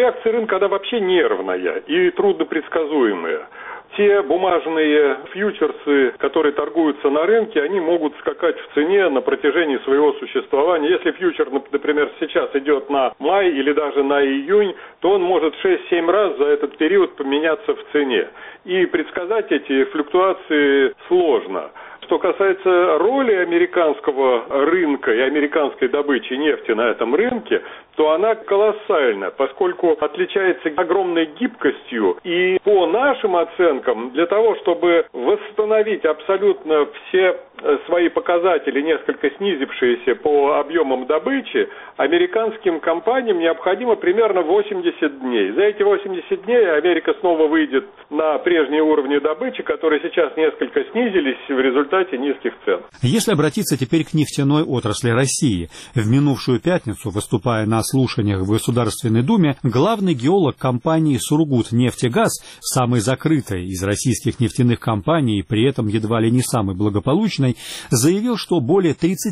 реакция рынка, она вообще нервная и труднопредсказуемая. Те бумажные фьючерсы, которые торгуются на рынке, они могут скакать в цене на протяжении своего существования. Если фьючер, например, сейчас идет на май или даже на июнь, то он может 6-7 раз за этот период поменяться в цене. И предсказать эти флуктуации сложно. Что касается роли американского рынка и американской добычи нефти на этом рынке, то она колоссальна, поскольку отличается огромной гибкостью. И по нашим оценкам, для того, чтобы восстановить абсолютно все свои показатели, несколько снизившиеся по объемам добычи, американским компаниям необходимо примерно 80 дней. За эти 80 дней Америка снова выйдет на прежние уровни добычи, которые сейчас несколько снизились в результате низких цен. Если обратиться теперь к нефтяной отрасли России, в минувшую пятницу, выступая на слушаниях в Государственной Думе, главный геолог компании «Сургутнефтегаз», самой закрытой из российских нефтяных компаний, при этом едва ли не самой благополучной, заявил, что более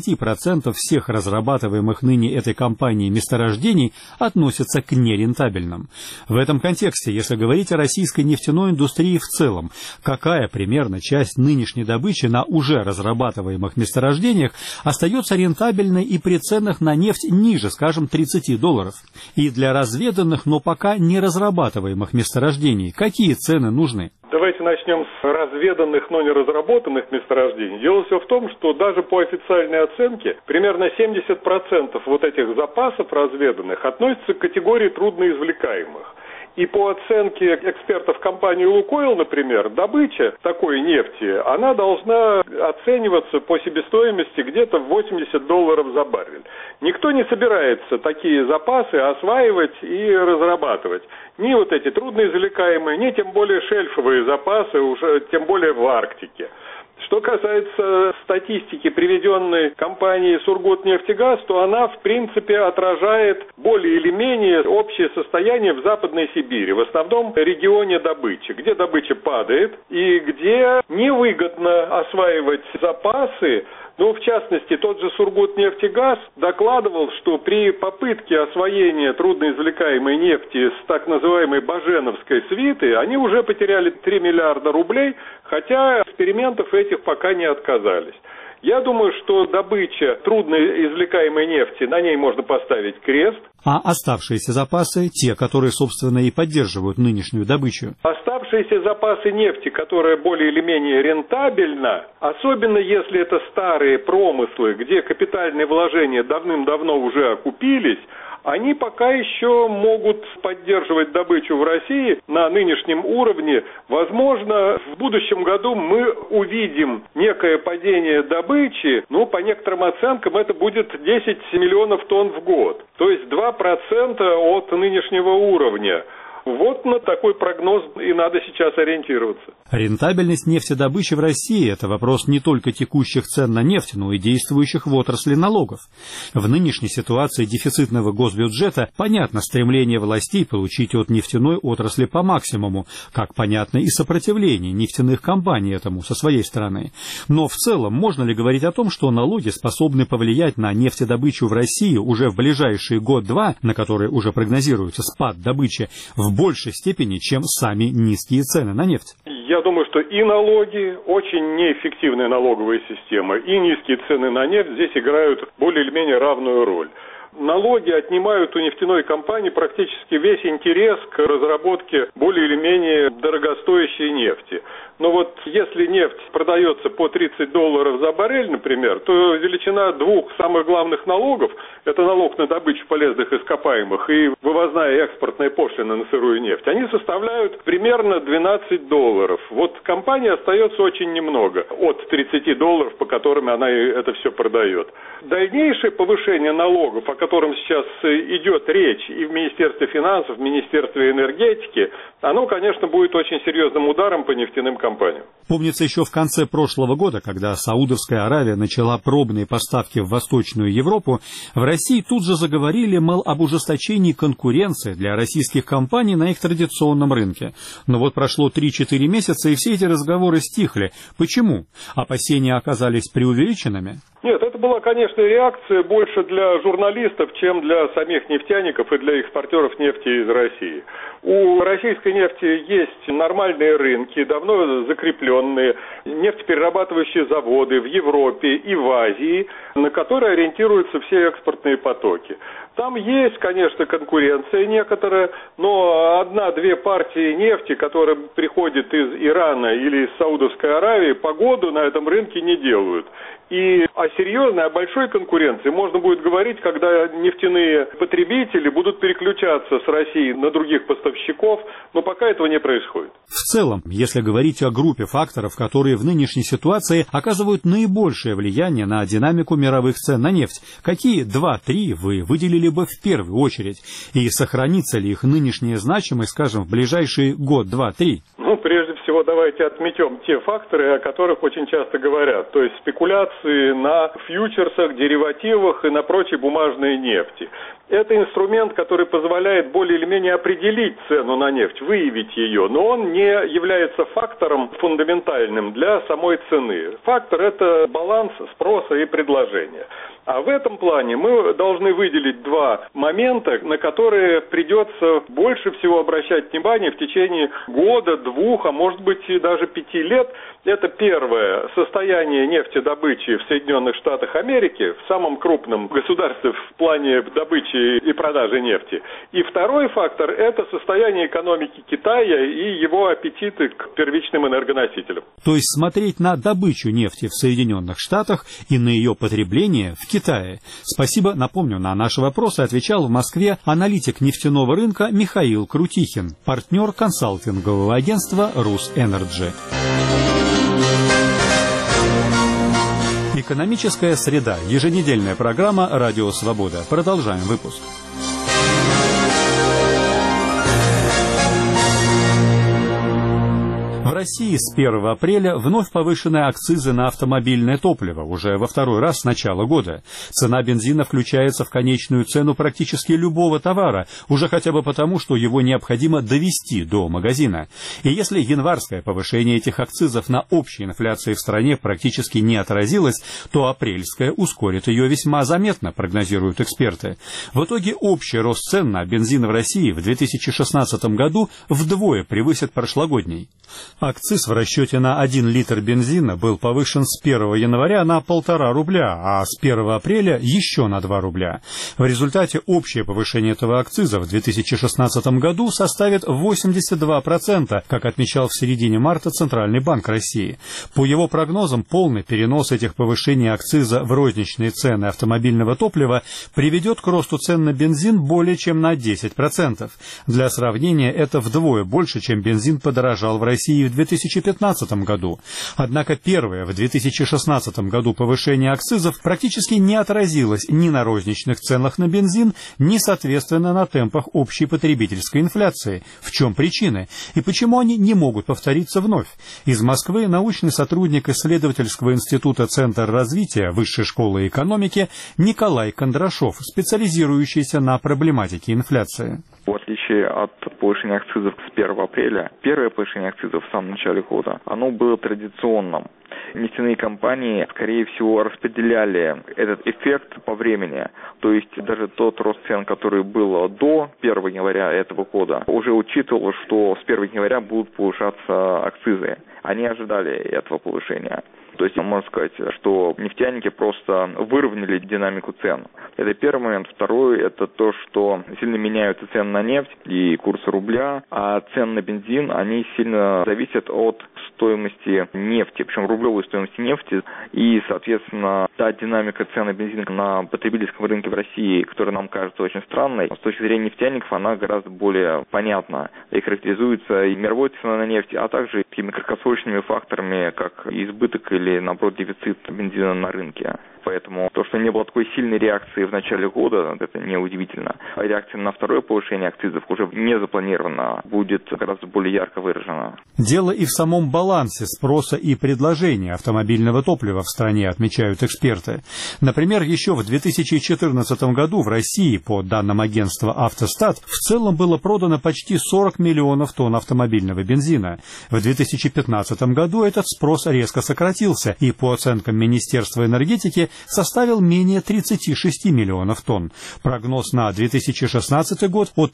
30% всех разрабатываемых ныне этой компанией месторождений относятся к нерентабельным. В этом контексте, если говорить о российской нефтяной индустрии в целом, какая примерно часть нынешней добычи на уже разрабатываемых месторождениях остается рентабельной и при ценах на нефть ниже, скажем, $30? И для разведанных, но пока не разрабатываемых месторождений какие цены нужны? Давайте начнем с разведанных, но не разработанных месторождений. Дело все в том, что даже по официальной оценке примерно 70% вот этих запасов разведанных относятся к категории трудноизвлекаемых. И по оценке экспертов компании «Лукойл», например, добыча такой нефти, она должна оцениваться по себестоимости где-то в $80 за баррель. Никто не собирается такие запасы осваивать и разрабатывать. Ни вот эти трудноизвлекаемые, ни тем более шельфовые запасы, уже тем более в Арктике. Что касается статистики, приведенной компанией «Сургутнефтегаз», то она, в принципе, отражает более или менее общее состояние в Западной Сибири, в основном регионе добычи, где добыча падает и где невыгодно осваивать запасы. Ну, в частности, тот же «Сургутнефтегаз» докладывал, что при попытке освоения трудноизвлекаемой нефти с так называемой Баженовской свиты они уже потеряли 3 миллиарда рублей, хотя экспериментов этих пока не отказались. Я думаю, что добыча трудноизвлекаемой нефти, на ней можно поставить крест. А оставшиеся запасы, те, которые, собственно, и поддерживают нынешнюю добычу? Оставшиеся запасы нефти, которая более или менее рентабельна, особенно если это старые промыслы, где капитальные вложения давным-давно уже окупились, они пока еще могут поддерживать добычу в России на нынешнем уровне. Возможно, в будущем году мы увидим некое падение добычи, но по некоторым оценкам это будет 10 миллионов тонн в год, то есть 2% от нынешнего уровня. Вот на такой прогноз и надо сейчас ориентироваться. Рентабельность нефтедобычи в России – это вопрос не только текущих цен на нефть, но и действующих в отрасли налогов. В нынешней ситуации дефицитного госбюджета понятно стремление властей получить от нефтяной отрасли по максимуму, как понятно и сопротивление нефтяных компаний этому со своей стороны. Но в целом можно ли говорить о том, что налоги способны повлиять на нефтедобычу в России уже в ближайшие год-два, на которые уже прогнозируется спад добычи, в большей степени, чем сами низкие цены на нефть? Я думаю, что и налоги, очень неэффективная налоговая система, и низкие цены на нефть здесь играют более или менее равную роль. Налоги отнимают у нефтяной компании практически весь интерес к разработке более или менее дорогостоящей нефти. Но вот если нефть продается по $30 за баррель, например, то величина двух самых главных налогов – это налог на добычу полезных ископаемых и вывозная экспортная пошлина на сырую нефть. Они составляют примерно $12. Вот компании остается очень немного от $30, по которым она это все продает. Дальнейшее повышение налогов, о котором сейчас идет речь и в Министерстве финансов, в Министерстве энергетики, оно, конечно, будет очень серьезным ударом по нефтяным компаниям. Помнится, еще в конце прошлого года, когда Саудовская Аравия начала пробные поставки в Восточную Европу, в России тут же заговорили, мол, об ужесточении конкуренции для российских компаний на их традиционном рынке. Но вот прошло 3-4 месяца, и все эти разговоры стихли. Почему? Опасения оказались преувеличенными? Нет, это была, конечно, реакция больше для журналистов, чем для самих нефтяников и для экспортеров нефти из России. У российской нефти есть нормальные рынки, давно закрепленные, нефтеперерабатывающие заводы в Европе и в Азии, на которые ориентируются все экспортные потоки. Там есть, конечно, конкуренция некоторая, но одна-две партии нефти, которые приходят из Ирана или из Саудовской Аравии, погоду на этом рынке не делают. И о серьезной, о большой конкуренции можно будет говорить, когда нефтяные потребители будут переключаться с России на других поставщиков, но пока этого не происходит. В целом, если говорить о группе факторов, которые в нынешней ситуации оказывают наибольшее влияние на динамику мировых цен на нефть, какие 2-3 вы выделили бы в первую очередь? И сохранится ли их нынешняя значимость, скажем, в ближайшие год, 2-3? Прежде всего, давайте отметим те факторы, о которых очень часто говорят, то есть спекуляции на фьючерсах, деривативах и на прочей бумажной нефти. Это инструмент, который позволяет более или менее определить цену на нефть, выявить ее, но он не является фактором фундаментальным для самой цены. Фактор – это баланс спроса и предложения. А в этом плане мы должны выделить два момента, на которые придется больше всего обращать внимание в течение года, 2, а может быть и даже 5 лет. Это первое – состояние нефтедобычи в Соединенных Штатах Америки, в самом крупном государстве в плане добычи и продажи нефти. И второй фактор – это состояние экономики Китая и его аппетиты к первичным энергоносителям. То есть смотреть на добычу нефти в Соединенных Штатах и на ее потребление в Китае. Спасибо. Напомню, на наши вопросы отвечал в Москве аналитик нефтяного рынка Михаил Крутихин, партнер консалтингового агентства «Русэнерджи». Экономическая среда. Еженедельная программа «Радио Свобода». Продолжаем выпуск. В России с 1 апреля вновь повышены акцизы на автомобильное топливо, уже во второй раз с начала года. Цена бензина включается в конечную цену практически любого товара, уже хотя бы потому, что его необходимо довести до магазина. И если январское повышение этих акцизов на общей инфляции в стране практически не отразилось, то апрельское ускорит ее весьма заметно, прогнозируют эксперты. В итоге общий рост цен на бензин в России в 2016 году вдвое превысит прошлогодний. Акциз в расчете на 1 литр бензина был повышен с 1 января на 1,5 рубля, а с 1 апреля еще на 2 рубля. В результате общее повышение этого акциза в 2016 году составит 82%, как отмечал в середине марта Центральный банк России. По его прогнозам, полный перенос этих повышений акциза в розничные цены автомобильного топлива приведет к росту цен на бензин более чем на 10%. Для сравнения, это вдвое больше, чем бензин подорожал в России в 2015 году. Однако первое в 2016 году повышение акцизов практически не отразилось ни на розничных ценах на бензин, ни, соответственно, на темпах общей потребительской инфляции. В чем причины? И почему они не могут повториться вновь? Из Москвы научный сотрудник исследовательского института «Центр развития Высшей школы экономики» Николай Кондрашов, специализирующийся на проблематике инфляции. В отличие от повышения акцизов с 1 апреля, первое повышение акцизов в самом начале года, оно было традиционным. Нефтяные компании, скорее всего, распределяли этот эффект по времени. То есть даже тот рост цен, который был до 1 января этого года, уже учитывал, что с 1 января будут повышаться акцизы. Они ожидали этого повышения. То есть можно сказать, что нефтяники просто выровняли динамику цен. Это первый момент. Второй – это то, что сильно меняются цены на нефть и курс рубля, а цены на бензин, они сильно зависят от стоимости нефти, причем рублевой стоимости нефти. И, соответственно, та динамика цен на бензин на потребительском рынке в России, которая нам кажется очень странной, с точки зрения нефтяников она гораздо более понятна и характеризуется и мировой ценой на нефть, а также такими краткосрочными факторами, как избыток или, наоборот, дефицит бензина на рынке. Поэтому то, что не было такой сильной реакции в начале года, это неудивительно. А реакция на второе повышение акцизов уже не запланирована, будет гораздо более ярко выражена. Дело и в самом балансе спроса и предложения автомобильного топлива в стране, отмечают эксперты. Например, еще в 2014 году в России, по данным агентства «Автостат», в целом было продано почти 40 миллионов тонн автомобильного бензина. В 2015 году этот спрос резко сократился, и по оценкам Министерства энергетики, составил менее 36 миллионов тонн. Прогноз на 2016 год от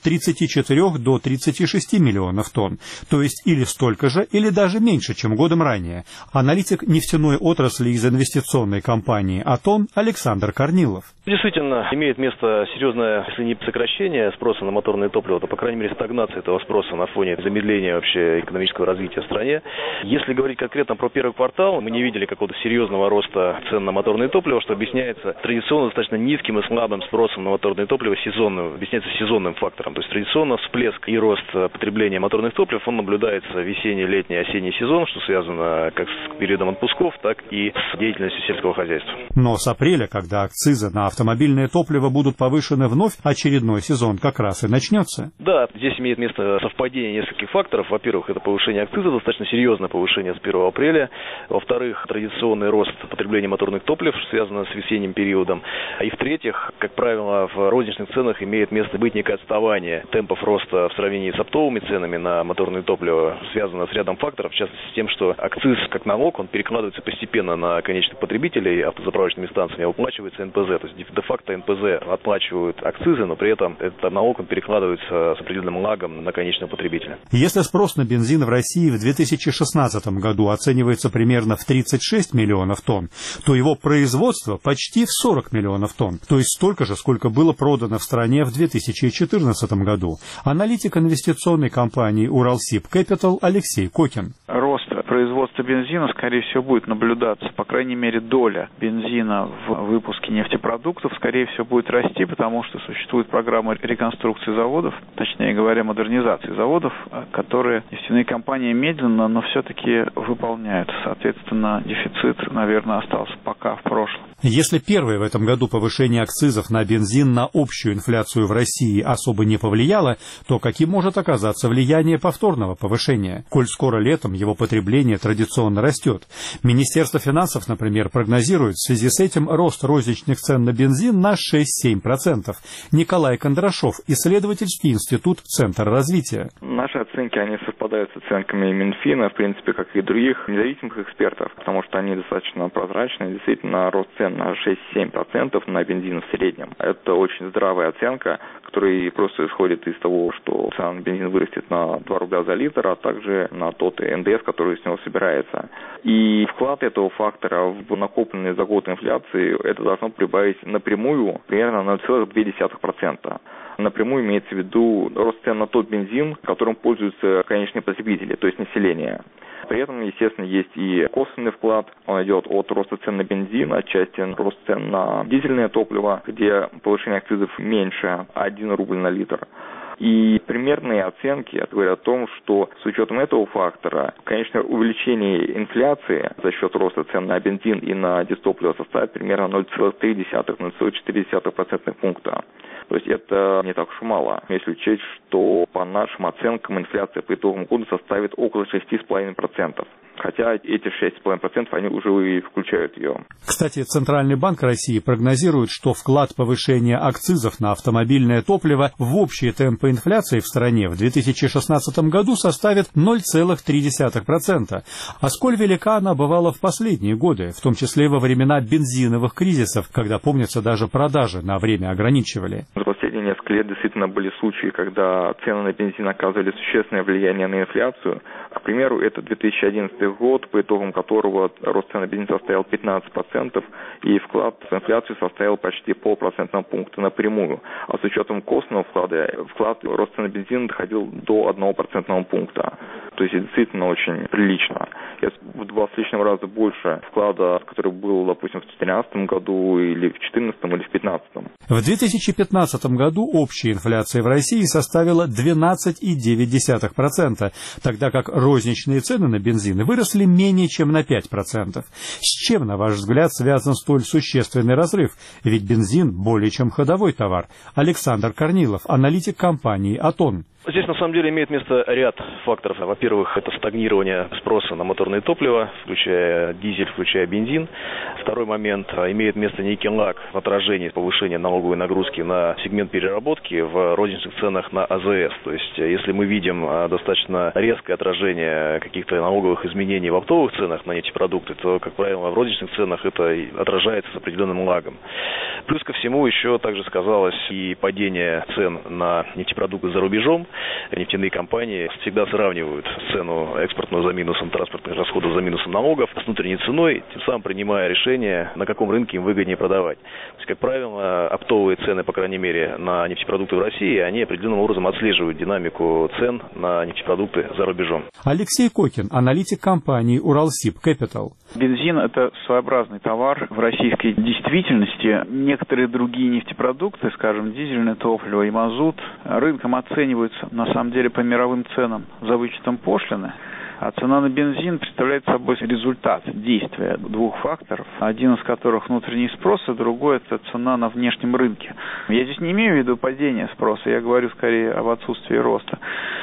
34 до 36 миллионов тонн, то есть или столько же, или даже меньше, чем годом ранее. Аналитик нефтяной отрасли из инвестиционной компании «Атон» Александр Корнилов. Действительно, имеет место серьезное, если не сокращение спроса на моторное топливо, то, по крайней мере, стагнация этого спроса на фоне замедления вообще экономического развития в стране. Если говорить конкретно про первый квартал, мы не видели какого-то серьезного роста цен на моторное топливо, что объясняется традиционно достаточно низким и слабым спросом на моторное топливо сезонным, объясняется сезонным фактором. То есть традиционно всплеск и рост потребления моторных топлив, он наблюдается весенний, летний, осенний сезон, что связано как с периодом отпусков, так и с деятельностью сельского хозяйства. Но с апреля, когда акцизы на автомобильное топливо будут повышены вновь, очередной сезон как раз и начнется. Да, здесь имеет место совпадение нескольких факторов. Во-первых, это повышение акциза, достаточно серьезное повышение с 1 апреля. Во-вторых, традиционный рост потребления моторных топлив, связанный с весенним периодом. И в-третьих, как правило, в розничных ценах имеет место быть некое отставание темпов роста в сравнении с оптовыми ценами на моторное топливо, связано с рядом факторов, в частности с тем, что акциз как налог, он перекладывается постепенно на конечных потребителей автозаправочными станциями, оплачивается НПЗ. То есть де-факто НПЗ оплачивают акцизы, но при этом этот налог он перекладывается с определенным лагом на конечного потребителя. Если спрос на бензин в России в 2016 году оценивается примерно в 36 миллионов тонн, то его производство почти в 40 миллионов тонн, то есть столько же, сколько было продано в стране в 2014 году. Аналитик инвестиционной компании «Уралсиб Кэпитал» Алексей Кокин. Рост производства бензина, скорее всего, будет наблюдаться. По крайней мере, доля бензина в выпуске нефтепродуктов, скорее всего, будет расти, потому что существует программа реконструкции заводов, точнее говоря, модернизации заводов, которые нефтяные компании медленно, но все-таки выполняют. Соответственно, дефицит, наверное, остался пока в прошлом. Если первое в этом году повышение акцизов на бензин на общую инфляцию в России особо не повлияло, то каким может оказаться влияние повторного повышения, коль скоро летом его потребление традиционно растет? Министерство финансов, например, прогнозирует в связи с этим рост розничных цен на бензин на 6-7%. Николай Кондрашов, исследовательский институт Центр развития. Наши оценки, они совпадают с оценками Минфина, в принципе, как и других независимых экспертов, потому что они достаточно прозрачны. Действительно, рост цен на 6-7% на бензин в среднем. Это очень здравая оценка, которая просто исходит из того, что цена на бензин вырастет на 2 рубля за литр, а также на тот НДС, который с него собирается. И вклад этого фактора в накопленные за год инфляции, это должно прибавить напрямую примерно 0,2%. Напрямую имеется в виду рост цен на тот бензин, которым пользуются конечные потребители, то есть население. При этом, естественно, есть и косвенный вклад. Он идет от роста цен на бензин, отчасти рост цен на дизельное топливо, где повышение акцизов меньше 1 рубль на литр. И примерные оценки говорят о том, что с учетом этого фактора, конечно, увеличение инфляции за счет роста цен на бензин и на дизтопливо составит примерно 0,3-0,4% пункта. То есть это не так уж и мало, если учесть, что по нашим оценкам инфляция по итогам года составит около 6,5%. Хотя эти 6,5% они уже и включают ее. Кстати, Центральный банк России прогнозирует, что вклад повышения акцизов на автомобильное топливо в общие темпы инфляции в стране в 2016 году составит 0,3%. А сколь велика она бывала в последние годы, в том числе во времена бензиновых кризисов, когда, помнится, даже продажи на время ограничивали. За последние несколько лет действительно были случаи, когда цены на бензин оказывали существенное влияние на инфляцию. К примеру, это 2011 год, по итогам которого рост цен на бензин составил 15%, и вклад в инфляцию составил почти 0,5% пункта напрямую. А с учетом косвенного вклада, вклад рост цен на бензин доходил до 1% пункта. То есть действительно очень прилично. Это в 2 с лишним раза больше вклада, который был, допустим, в 2013 году, или в 2014, или в 2015. В 2015 году общая инфляция в России составила 12,9%, тогда как розничные цены на бензин выросли менее чем на 5%. С чем, на ваш взгляд, связан столь существенный разрыв? Ведь бензин более чем ходовой товар. Александр Корнилов, аналитик компании «Атон». Здесь, на самом деле, имеет место ряд факторов. Во-первых, это стагнирование спроса на моторное топливо, включая дизель, включая бензин. Второй момент, имеет место некий лаг в отражении повышения налоговой нагрузки на сегмент момент переработки в розничных ценах на АЗС. То есть, если мы видим достаточно резкое отражение каких-то налоговых изменений в оптовых ценах на нефтепродукты, то, как правило, в розничных ценах это отражается с определенным лагом. Плюс ко всему еще также сказалось и падение цен на нефтепродукты за рубежом. Нефтяные компании всегда сравнивают цену экспортную за минусом транспортных расходов, за минусом налогов с внутренней ценой, тем самым принимая решение, на каком рынке им выгоднее продавать. То есть, как правило, оптовые цены, по крайней мере, на нефтепродукты в России, они определенным образом отслеживают динамику цен на нефтепродукты за рубежом. Алексей Кокин, аналитик компании Уралсиб Capital. Бензин – это своеобразный товар в российской действительности. Некоторые другие нефтепродукты, скажем, дизельное топливо и мазут, рынком оцениваются на самом деле по мировым ценам за вычетом пошлины. А цена на бензин представляет собой результат действия двух факторов, один из которых внутренний спрос, а другой – это цена на внешнем рынке. Я здесь не имею в виду падение спроса, я говорю скорее об отсутствии роста.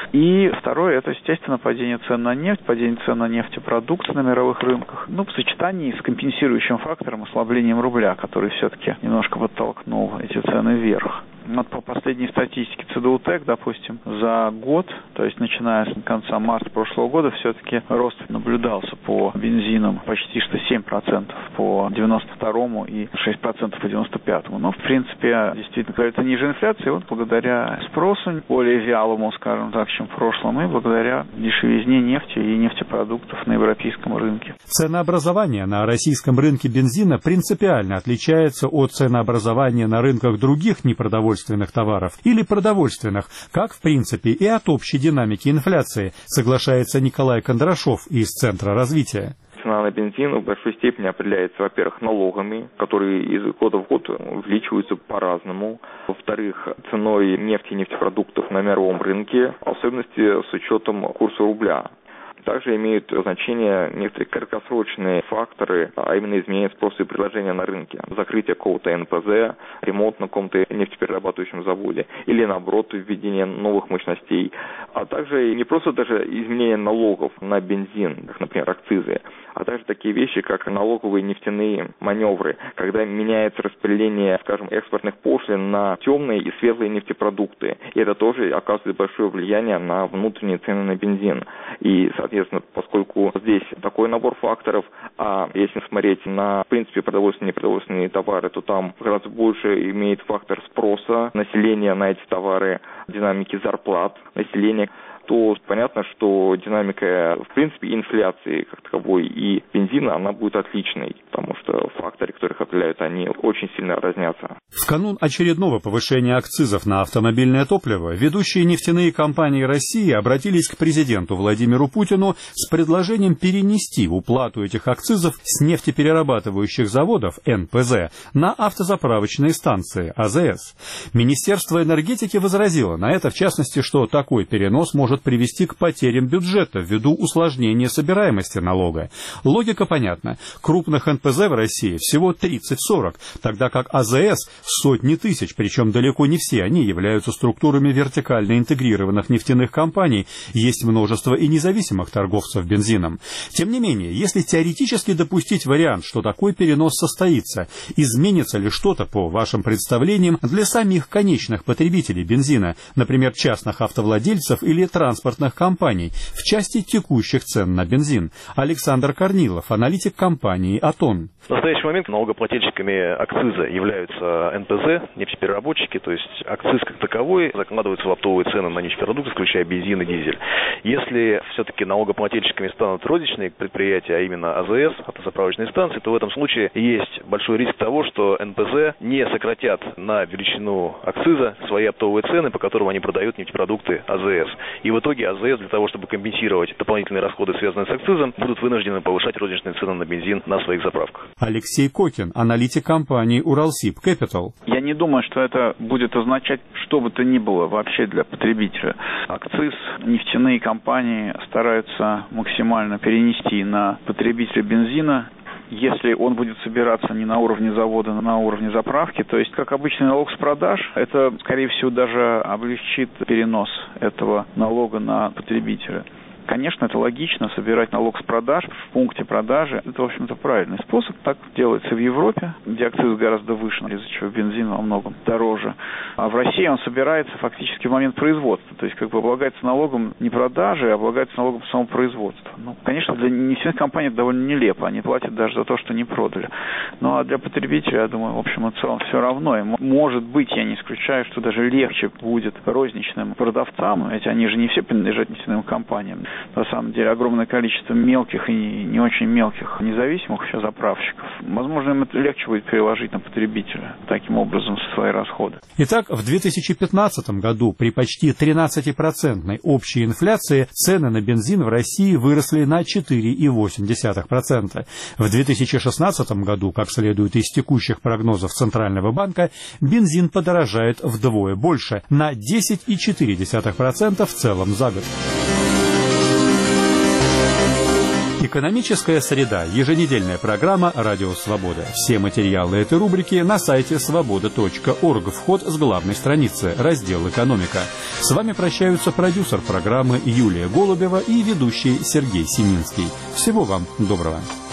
И второе – это, естественно, падение цен на нефть, падение цен на нефтепродукты на мировых рынках. В сочетании с компенсирующим фактором ослаблением рубля, который все-таки немножко подтолкнул эти цены вверх. По последней статистике ЦДУТЭК, допустим, за год, то есть начиная с конца марта прошлого года, все-таки рост наблюдался по бензинам почти что 7% по 92-му и 6% по 95-му. Но, в принципе, действительно, это ниже инфляции, вот благодаря спросу, более вялому, скажем так, чем в прошлом, и благодаря дешевизне нефти и нефтепродуктов на европейском рынке. Ценообразование на российском рынке бензина принципиально отличается от ценообразования на рынках других непродовольственных товаров или продовольственных, как в принципе и от общей динамики инфляции, соглашается Николай Кондрашов из Центра развития. Цена на бензин в большой степени определяется, во-первых, налогами, которые из года в год увеличиваются по-разному. Во-вторых, ценой нефти и нефтепродуктов на мировом рынке, в особенности с учетом курса рубля. Также имеют значение некоторые краткосрочные факторы, а именно изменение спроса и предложения на рынке. Закрытие какого-то НПЗ, ремонт на каком-то нефтеперерабатывающем заводе или, наоборот, введение новых мощностей. А также не просто даже изменение налогов на бензин, как, например, акцизы, а также такие вещи, как налоговые нефтяные маневры, когда меняется распределение, скажем, экспортных пошлин на темные и светлые нефтепродукты. И это тоже оказывает большое влияние на внутренние цены на бензин. И, соответственно, поскольку здесь такой набор факторов, а если смотреть на, в принципе, продовольственные и непродовольственные товары, то там гораздо больше имеет фактор спроса населения на эти товары, динамики зарплат населения, то понятно, что динамика, в принципе, инфляции как таковой и бензина, она будет отличной, потому что факторы, которые их определяют, они очень сильно разнятся. В канун очередного повышения акцизов на автомобильное топливо ведущие нефтяные компании России обратились к президенту Владимиру Путину с предложением перенести уплату этих акцизов с нефтеперерабатывающих заводов НПЗ на автозаправочные станции АЗС. Министерство энергетики возразило на это, в частности, что такой перенос может привести к потерям бюджета ввиду усложнения собираемости налога. Логика понятна. Крупных НПЗ в России всего 30-40, тогда как АЗС сотни тысяч, причем далеко не все они являются структурами вертикально интегрированных нефтяных компаний, есть множество и независимых торговцев бензином. Тем не менее, если теоретически допустить вариант, что такой перенос состоится, изменится ли что-то, по вашим представлениям, для самих конечных потребителей бензина, например, частных автовладельцев или транспортных компаний, в части текущих цен на бензин? Александр Корнилов, аналитик компании «Атон». В настоящий момент налогоплательщиками акциза являются НПЗ, нефтепереработчики, то есть акциз как таковой закладывается в оптовые цены на нефтепродукты, включая бензин и дизель. Если все-таки налогоплательщиками станут розничные предприятия, а именно АЗС, автозаправочные станции, то в этом случае есть большой риск того, что НПЗ не сократят на величину акциза свои оптовые цены, по которым они продают нефтепродукты АЗС. И в итоге АЗС для того, чтобы компенсировать дополнительные расходы, связанные с акцизом, будут вынуждены повышать розничные цены на бензин на своих заправках. Алексей Кокин, аналитик компании Уралсиб Capital. Я не думаю, что это будет означать что бы то ни было вообще для потребителя. Акциз нефтяные компании стараются максимально перенести на потребителя бензина, если он будет собираться не на уровне завода, а на уровне заправки. То есть, как обычный налог с продаж, это, скорее всего, даже облегчит перенос этого налога на потребителя. Конечно, это логично, собирать налог с продаж в пункте продажи. Это, в общем-то, правильный способ. Так делается в Европе, где акциз гораздо выше, из-за чего бензин во многом дороже. А в России он собирается фактически в момент производства. То есть, как бы облагается налогом не продажи, а облагается налогом самого производства. Ну, конечно, для нефтяных компаний это довольно нелепо. Они платят даже за то, что не продали. Ну, а для потребителя, я думаю, в общем и целом все равно. И, может быть, я не исключаю, что даже легче будет розничным продавцам, ведь они же не все принадлежат нефтяным компаниям. На самом деле, огромное количество мелких и не очень мелких независимых еще заправщиков. Возможно, им это легче будет переложить на потребителя таким образом свои расходы. Итак, в 2015 году при почти 13% общей инфляции цены на бензин в России выросли на 4,8%. В 2016 году, как следует из текущих прогнозов Центрального банка, бензин подорожает вдвое больше, на 10,4% в целом за год. Экономическая среда. Еженедельная программа «Радио Свобода». Все материалы этой рубрики на сайте свобода.орг. Вход с главной страницы. Раздел «Экономика». С вами прощаются продюсер программы Юлия Голубева и ведущий Сергей Семинский. Всего вам доброго.